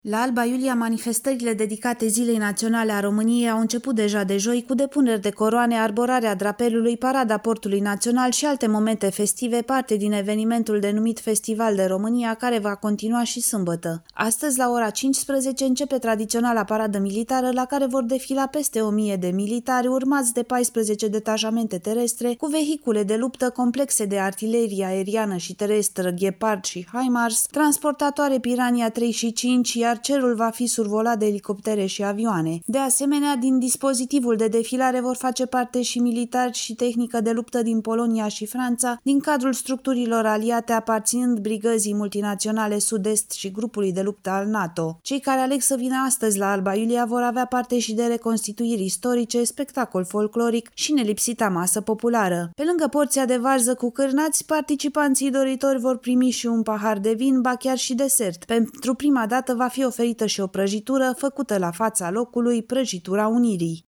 La Alba Iulia, manifestările dedicate Zilei Naționale a României au început deja de joi cu depuneri de coroane, arborarea drapelului, parada portului național și alte momente festive, parte din evenimentul denumit Festival de România, care va continua și sâmbătă. Astăzi, la ora 15, începe tradiționala paradă militară, la care vor defila peste 1000 de militari, urmați de 14 detașamente terestre, cu vehicule de luptă, complexe de artilerie aeriană și terestră, Gepard și HIMARS, transportatoare Piranha 3 și 5, iar cerul va fi survolat de elicoptere și avioane. De asemenea, din dispozitivul de defilare vor face parte și militari și tehnică de luptă din Polonia și Franța, din cadrul structurilor aliate aparținând brigăzii multinaționale Sud-Est și grupului de luptă al NATO. Cei care aleg să vină astăzi la Alba Iulia vor avea parte și de reconstituiri istorice, spectacol folcloric și nelipsita masă populară. Pe lângă porția de varză cu cârnați, participanții doritori vor primi și un pahar de vin, ba chiar și desert. Pentru prima dată va fi oferită și o prăjitură făcută la fața locului, prăjitura Unirii.